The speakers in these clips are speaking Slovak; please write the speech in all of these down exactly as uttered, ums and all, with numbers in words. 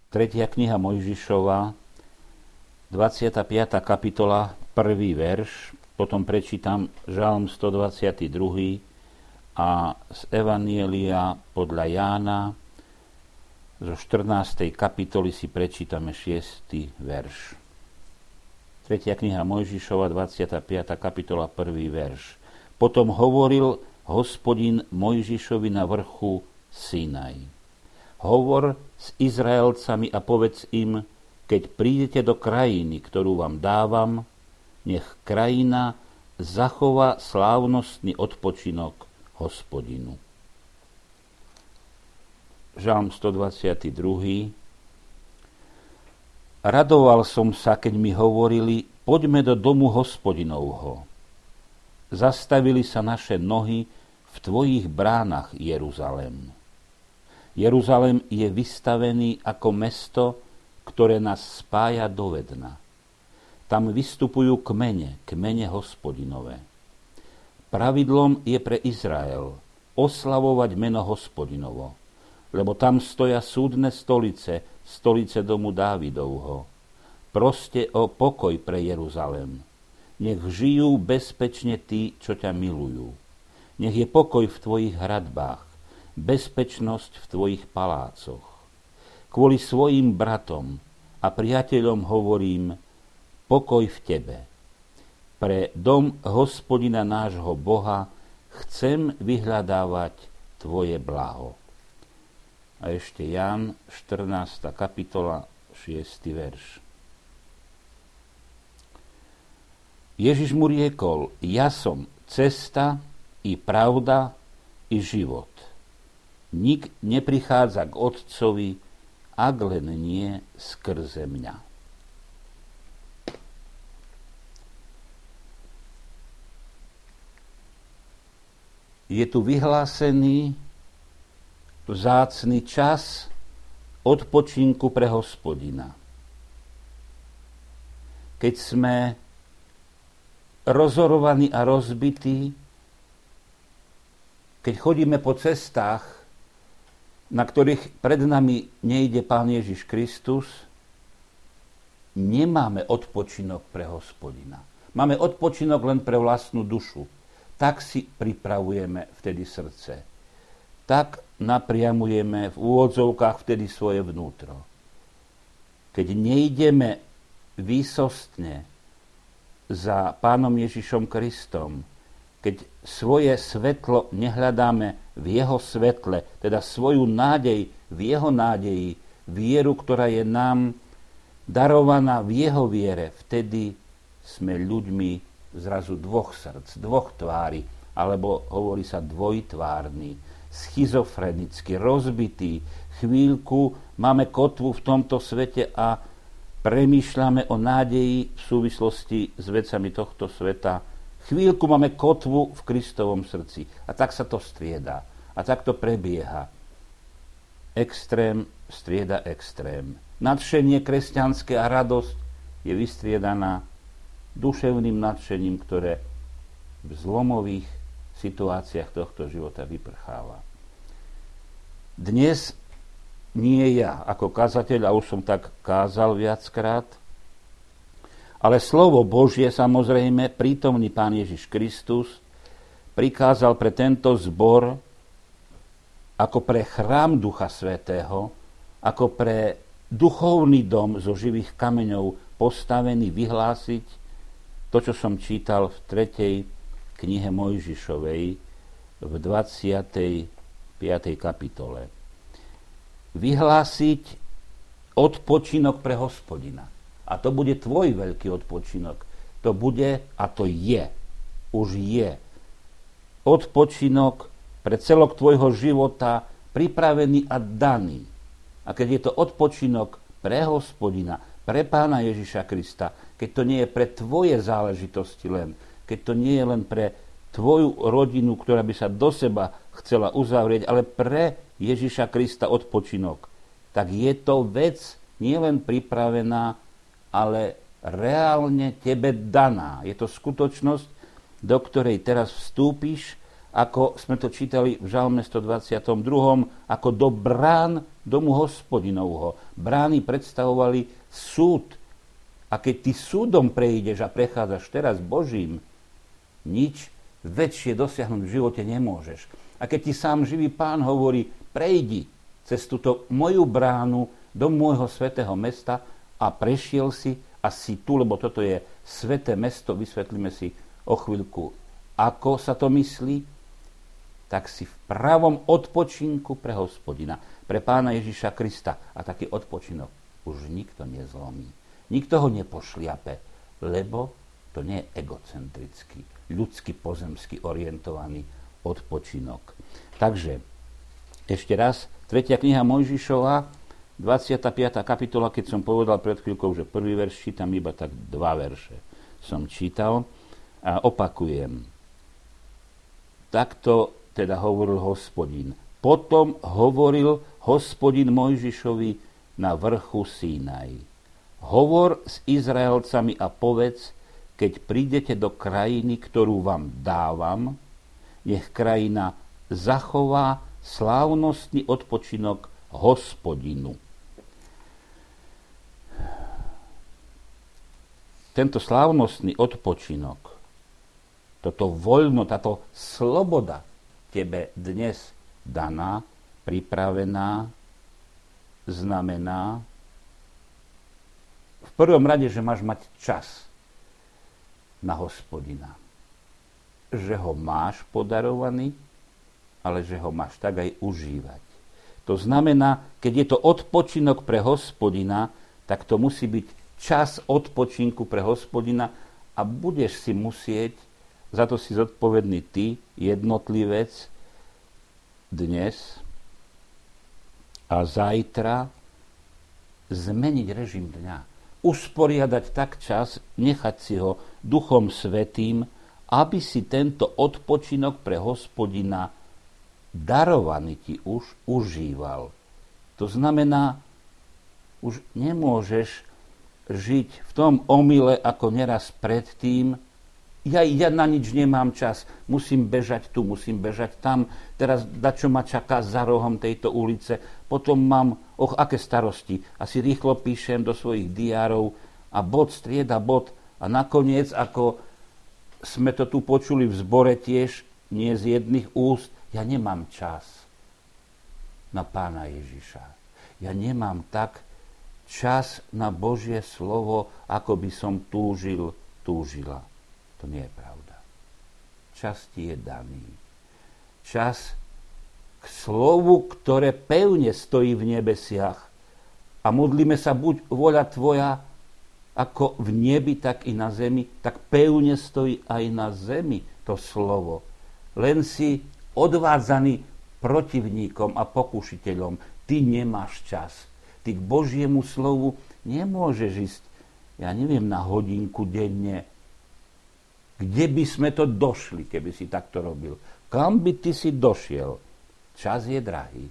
tretia kniha Mojžišova, dvadsiata piata kapitola, prvý verš, potom prečítam Žalm stodvadsaťdva a z Evanjelia podľa Jána zo štrnástej kapitoly si prečítame šiesty verš. tretia kniha Mojžišova, dvadsiata piata kapitola, prvý verš. Potom hovoril Hospodin Mojžišovi na vrchu Sinaj. Hovor s Izraelcami a povedz im, keď prídete do krajiny, ktorú vám dávam, nech krajina zachová slávnostný odpočinok Hospodinu. Žalm stodvadsaťdva. Radoval som sa, keď mi hovorili, poďme do domu Hospodinovho. Zastavili sa naše nohy v tvojich bránach, Jeruzalém. Jeruzalém je vystavený ako mesto, ktoré nás spája dovedna. Tam vystupujú kmene, kmene Hospodinové. Pravidlom je pre Izrael oslavovať meno Hospodinovo, lebo tam stoja súdne stolice, stolice domu Dávidovho. Proste o pokoj pre Jeruzalém. Nech žijú bezpečne tí, čo ťa milujú. Nech je pokoj v tvojich hradbách, bezpečnosť v tvojich palácoch. Kvôli svojim bratom a priateľom hovorím, pokoj v tebe. Pre dom Hospodina nášho Boha chcem vyhľadávať tvoje blaho. A ešte Ján, štrnásta kapitola, šiesty verš. Ježiš mu riekol, ja som cesta i pravda i život. Nik neprichádza k Otcovi, ak len nie skrze mňa. Je tu vyhlásený vzácny čas odpočinku pre Hospodina. Keď sme rozorovaní a rozbití, keď chodíme po cestách, na ktorých pred nami nejde Pán Ježiš Kristus, nemáme odpočinok pre Hospodina. Máme odpočinok len pre vlastnú dušu. Tak si pripravujeme vtedy srdce. Tak napriamujeme v úvodzovkách vtedy svoje vnútro. Keď nejdeme výsostne za Pánom Ježišom Kristom, keď svoje svetlo nehľadáme v jeho svetle, teda svoju nádej v jeho nádeji, vieru, ktorá je nám darovaná v jeho viere, vtedy sme ľuďmi zrazu dvoch srdc, dvoch tvári, alebo hovorí sa dvojtvárny, schizofrenicky, rozbitý. Chvíľku máme kotvu v tomto svete a premýšľame o nádeji v súvislosti s vecami tohto sveta. Chvíľku máme kotvu v Kristovom srdci. A tak sa to strieda. A tak to prebieha. Extrém strieda extrém. Nadšenie kresťanské a radosť je vystriedaná duševným nadšením, ktoré v zlomových situáciách tohto života vyprcháva. Dnes nie ja ako kazateľ, a už som tak kázal viackrát, ale slovo Božie, samozrejme, prítomný Pán Ježiš Kristus prikázal pre tento zbor ako pre chrám Ducha Svätého, ako pre duchovný dom zo živých kameňov postavený vyhlásiť to, čo som čítal v tretej knihe Mojžišovej v dvadsiatej piatej kapitole. Vyhlásiť odpočinok pre Hospodina. A to bude tvoj veľký odpočinok. To bude, a to je, už je, odpočinok pre celok tvojho života pripravený a daný. A keď je to odpočinok pre Hospodina, pre Pána Ježiša Krista, keď to nie je pre tvoje záležitosti len, keď to nie je len pre tvoju rodinu, ktorá by sa do seba chcela uzavrieť, ale pre Ježiša Krista odpočinok, tak je to vec nielen pripravená, ale reálne tebe daná. Je to skutočnosť, do ktorej teraz vstúpiš ako sme to čítali v Žalme stodvadsiatom druhom, ako do brán domu Hospodinovho. Brány predstavovali súd. A keď ty súdom prejdeš a prechádzaš teraz Božím, nič väčšie dosiahnuť v živote nemôžeš. A keď ti sám živý Pán hovorí, prejdi cez túto moju bránu do môjho svätého mesta a prešiel si a si tu, lebo toto je sväté mesto, vysvetlíme si o chvíľku, ako sa to myslí, tak si v pravom odpočinku pre Hospodina, pre Pána Ježiša Krista. A taký odpočinok už nikto nezlomí. Nikto ho nepošliape, lebo to nie je egocentrický, ľudský, pozemský orientovaný odpočinok. Takže, ešte raz, tretia kniha Mojžišova, dvadsiata piata kapitola, keď som povedal pred chvíľkou, že prvý verš čítam, iba tak dva verše som čítal a opakujem. Takto teda hovoril Hospodin. Potom hovoril Hospodin Mojžišovi na vrchu Sinaj. Hovor s Izraelcami a povedz, keď prídete do krajiny, ktorú vám dávam, nech krajina zachová slávnostný odpočinok Hospodinu. Tento slávnostný odpočinok, toto voľno, táto sloboda tebe dnes daná, pripravená, znamená v prvom rade, že máš mať čas na Hospodina. Že ho máš podarovaný, ale že ho máš tak aj užívať. To znamená, keď je to odpočinok pre Hospodina, tak to musí byť čas odpočinku pre Hospodina a budeš si musieť, za to si zodpovedný ty, jednotlivec, dnes a zajtra zmeniť režim dňa. Usporiadať tak čas, nechať si ho Duchom Svätým, aby si tento odpočinok pre Hospodina darovaný ti už užíval. To znamená, už nemôžeš žiť v tom omyle, ako neraz predtým. Ja, ja na nič nemám čas, musím bežať tu, musím bežať tam, teraz dačo ma čaká za rohom tejto ulice, potom mám, och, aké starosti, asi rýchlo píšem do svojich diárov a bod strieda bod a nakoniec, ako sme to tu počuli v zbore tiež, nie z jedných úst, ja nemám čas na Pána Ježiša. Ja nemám tak čas na Božie slovo, ako by som túžil, túžila. To nie je pravda. Čas ti je daný. Čas k slovu, ktoré pevne stojí v nebesiach. A modlíme sa, buď voľa tvoja, ako v nebi, tak i na zemi, tak pevne stojí aj na zemi to slovo. Len si odvádzaný protivníkom a pokušiteľom. Ty nemáš čas. Ty k Božiemu slovu nemôžeš ísť, ja neviem, na hodinku denne. Kde by sme to došli, keby si takto robil? Kam by ty si došiel? Čas je drahý.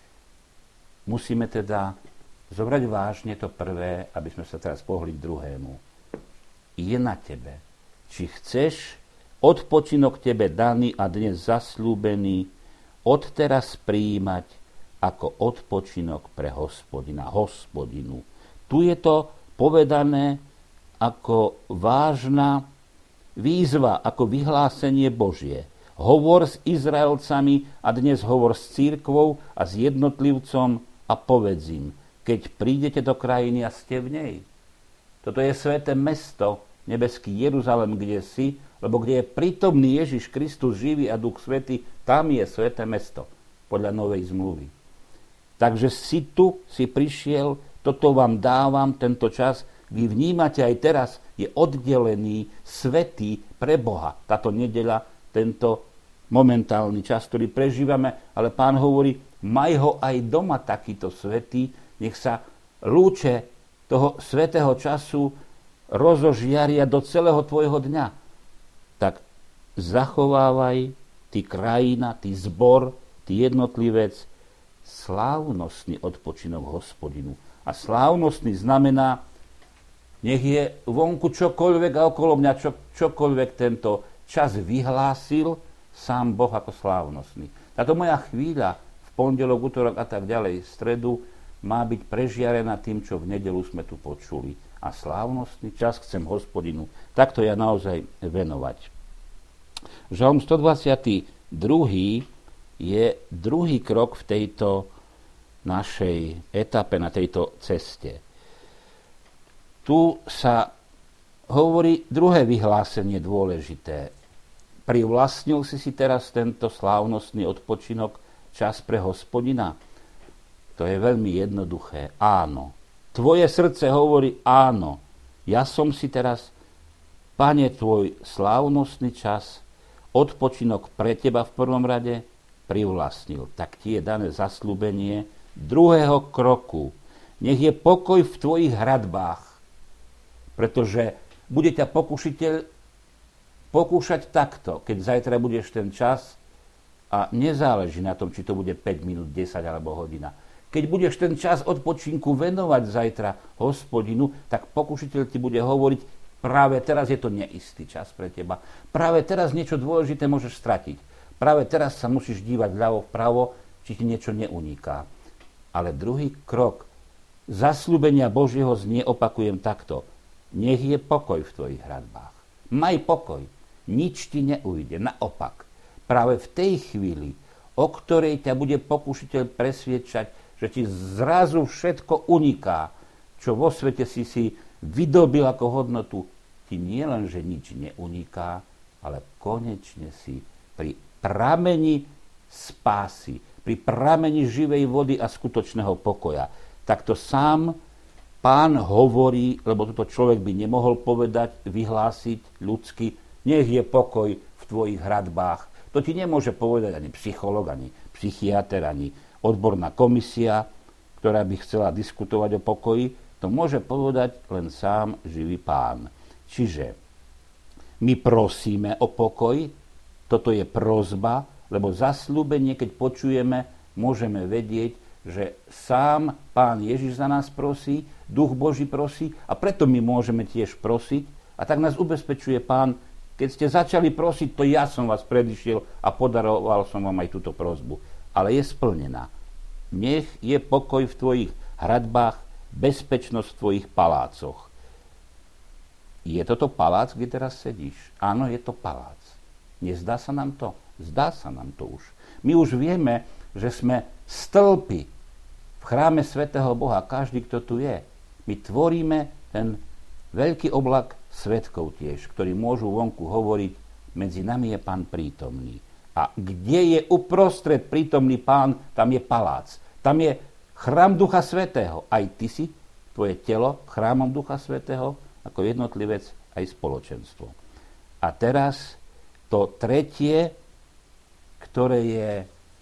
Musíme teda zobrať vážne to prvé, aby sme sa teraz pohli k druhému. Je na tebe, či chceš odpočinok tebe daný a dnes zasľúbený odteraz prijímať ako odpočinok pre Hospodina, Hospodinu. Tu je to povedané ako vážna výzva, ako vyhlásenie Božie. Hovor s Izraelcami a dnes hovor s cirkvou a s jednotlivcom a povedz im, keď prídete do krajiny a ste v nej. Toto je sväté mesto, nebeský Jeruzalém, kde si, lebo kde je prítomný Ježiš Kristus živý a Duch Svätý, tam je sväté mesto, podľa Novej zmluvy. Takže si tu, si prišiel, toto vám dávam, tento čas, vy vnímate aj teraz, je oddelený, svätý pre Boha. Táto nedeľa, tento momentálny čas, ktorý prežívame, ale Pán hovorí, maj ho aj doma takýto svätý, nech sa lúče toho svätého času rozožiaria do celého tvojho dňa. Tak zachovávaj, ty krajina, ty zbor, ty jednotlivec, slávnostný odpočinok Hospodinu. A slávnostný znamená, nech je vonku čokoľvek a okolo mňa čo, čokoľvek tento čas vyhlásil, sám Boh ako slávnostný. Táto moja chvíľa v pondelok, utorok a tak ďalej, stredu, má byť prežiarená tým, čo v nedeľu sme tu počuli. A slávnostný čas chcem Hospodinu takto ja naozaj venovať. Žalm stodvadsaťdva je druhý krok v tejto našej etape, na tejto ceste. Tu sa hovorí druhé vyhlásenie dôležité. Privlastnil si si teraz tento slávnostný odpočinok, čas pre Hospodina? To je veľmi jednoduché. Áno. Tvoje srdce hovorí áno. Ja som si teraz, Pane, tvoj slávnostný čas, odpočinok pre teba v prvom rade privlastnil. Tak ti je dané zasľúbenie druhého kroku. Nech je pokoj v tvojich hradbách, pretože bude ťa pokušiteľ pokúšať takto, keď zajtra budeš ten čas a nezáleží na tom, či to bude päť minút, desať alebo hodina. Keď budeš ten čas odpočinku venovať zajtra Hospodinu, tak pokušiteľ ti bude hovoriť, práve teraz je to neistý čas pre teba. Práve teraz niečo dôležité môžeš stratiť. Práve teraz sa musíš dívať ľavo vpravo, či ti niečo neuniká. Ale druhý krok zasľúbenia Božieho znie, opakujem takto. Nech je pokoj v tvojich hradbách. Maj pokoj. Nič ti neujde. Naopak. Práve v tej chvíli, o ktorej ťa bude pokušiteľ presviedčať, že ti zrazu všetko uniká, čo vo svete si si vydobil ako hodnotu, ti nie len, že nič neuniká, ale konečne si pri prameni spásy, pri prameni živej vody a skutočného pokoja. Takto sám Pán hovorí, lebo toto človek by nemohol povedať, vyhlásiť ľudsky, nech je pokoj v tvojich hradbách. To ti nemôže povedať ani psychológ, ani psychiater, ani odborná komisia, ktorá by chcela diskutovať o pokoji. To môže povedať len sám živý Pán. Čiže my prosíme o pokoj, toto je prosba, lebo zasľúbenie, keď počujeme, môžeme vedieť, že sám Pán Ježiš za nás prosí, Duch Boží prosí a preto my môžeme tiež prosiť. A tak nás ubezpečuje Pán, keď ste začali prosiť, to ja som vás predišiel a podaroval som vám aj túto prosbu. Ale je splnená. Nech je pokoj v tvojich hradbách, bezpečnosť v tvojich palácoch. Je toto palác, kde teraz sedíš? Áno, je to palác. Nezdá sa nám to? Zdá sa nám to už. My už vieme, že sme stĺpy v chráme svätého Boha, každý, kto tu je. My tvoríme ten veľký oblak svedkov tiež, ktorí môžu vonku hovoriť, medzi nami je Pán prítomný. A kde je uprostred prítomný Pán, tam je palác. Tam je chrám Ducha Svätého. Aj ty si, tvoje telo, chrámom Ducha Svätého, ako jednotlivec, aj spoločenstvo. A teraz to tretie, ktoré je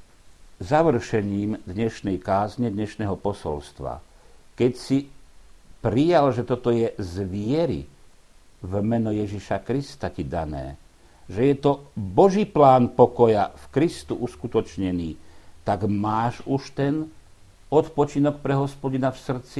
završením dnešnej kázne, dnešného posolstva. Keď si prijal, že toto je z viery v meno Ježiša Krista ti dané, že je to Boží plán pokoja v Kristu uskutočnený, tak máš už ten odpočinok pre Hospodina v srdci?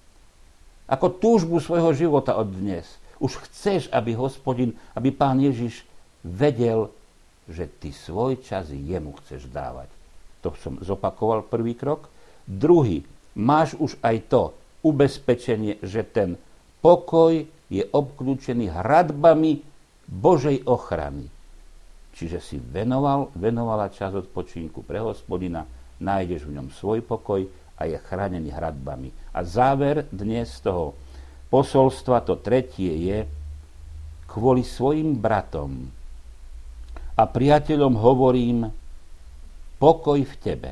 Ako túžbu svojho života od dnes. Už chceš, aby Hospodin, aby Pán Ježiš vedel, že ty svoj čas jemu chceš dávať. To som zopakoval prvý krok. Druhý, máš už aj to ubezpečenie, že ten pokoj je obklúčený hradbami Božej ochrany. Čiže si venoval, venovala čas odpočinku pre Hospodina, nájdeš v ňom svoj pokoj a je chránený hradbami. A záver dnes toho posolstva, to tretie je, kvôli svojim bratom a priateľom hovorím, pokoj v tebe.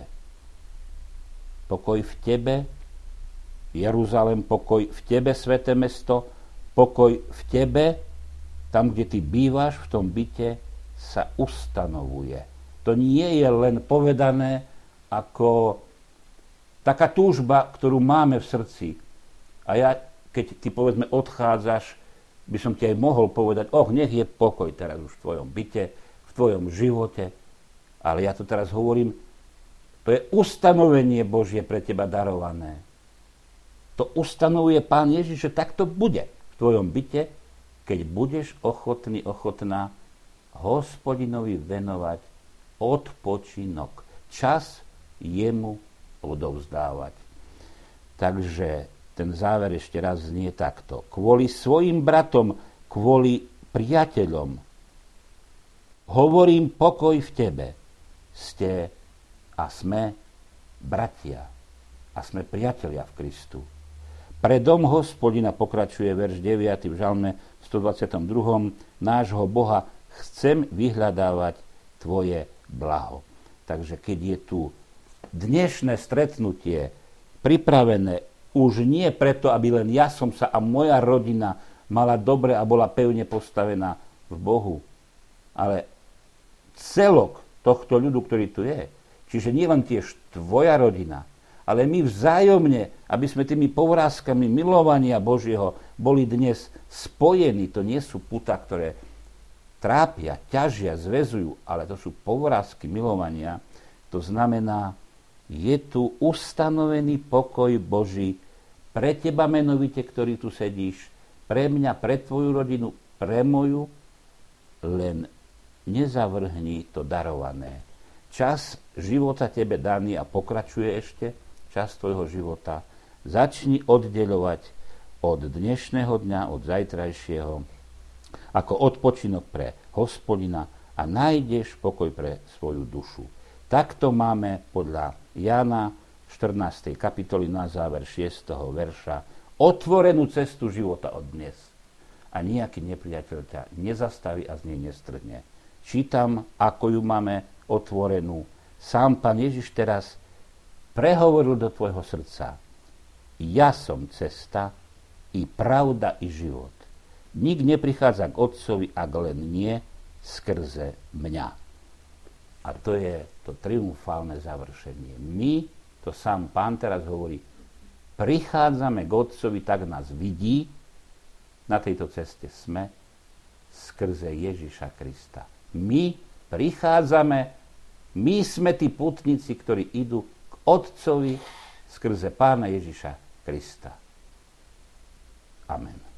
Pokoj v tebe, Jeruzalém, pokoj v tebe, sväté mesto, pokoj v tebe, tam, kde ty bývaš, v tom byte, sa ustanovuje. To nie je len povedané ako taká túžba, ktorú máme v srdci. A ja, keď ty, povedzme, odchádzaš, by som ti aj mohol povedať, oh, nech je pokoj teraz už v tvojom byte, v tvojom živote. Ale ja to teraz hovorím, to je ustanovenie Božie pre teba darované. To ustanovuje Pán Ježiš, že takto bude v tvojom byte, keď budeš ochotný, ochotná Hospodinovi venovať odpočinok. Čas jemu odovzdávať. Takže ten záver ešte raz znie takto. Kvôli svojim bratom, kvôli priateľom, hovorím pokoj v tebe. Ste a sme bratia a sme priatelia v Kristu. Pre dom Hospodina, pokračuje verš deviaty v žalme stodvadsiatom druhom, nášho Boha chcem vyhľadávať tvoje blaho. Takže keď je tu dnešné stretnutie pripravené už nie preto, aby len ja som sa a moja rodina mala dobre a bola pevne postavená v Bohu, ale celok tohto ľudu, ktorý tu je, čiže nie len tiež tvoja rodina, ale my vzájomne, aby sme tými povrázkami milovania Božieho boli dnes spojení. To nie sú putá, ktoré trápia, ťažia, zväzujú, ale to sú povrázky milovania. To znamená, je tu ustanovený pokoj Boží pre teba menovite, ktorý tu sedíš, pre mňa, pre tvoju rodinu, pre moju, len nezavrhni to darované. Čas života tebe daný a pokračuje ešte, čas tvojho života, začni oddeľovať od dnešného dňa, od zajtrajšieho, ako odpočinok pre Hospodina a nájdeš pokoj pre svoju dušu. Takto máme podľa Jána štrnástej kapitoly na záver šiesteho verša otvorenú cestu života od dnes. A nejaký nepriateľ ťa nezastaví a z nej nestrhne. Čítam, ako ju máme otvorenú. Sám Pán Ježiš teraz prehovoril do tvojho srdca. Ja som cesta, i pravda, i život. Nik neprichádza k Otcovi, ak len nie skrze mňa. A to je to triumfálne završenie. My, to sám Pán teraz hovorí, prichádzame k Otcovi, tak nás vidí, na tejto ceste sme, skrze Ježiša Krista. My prichádzame, my sme tí putníci, ktorí idú k Otcovi skrze Pána Ježiša Krista. Amen.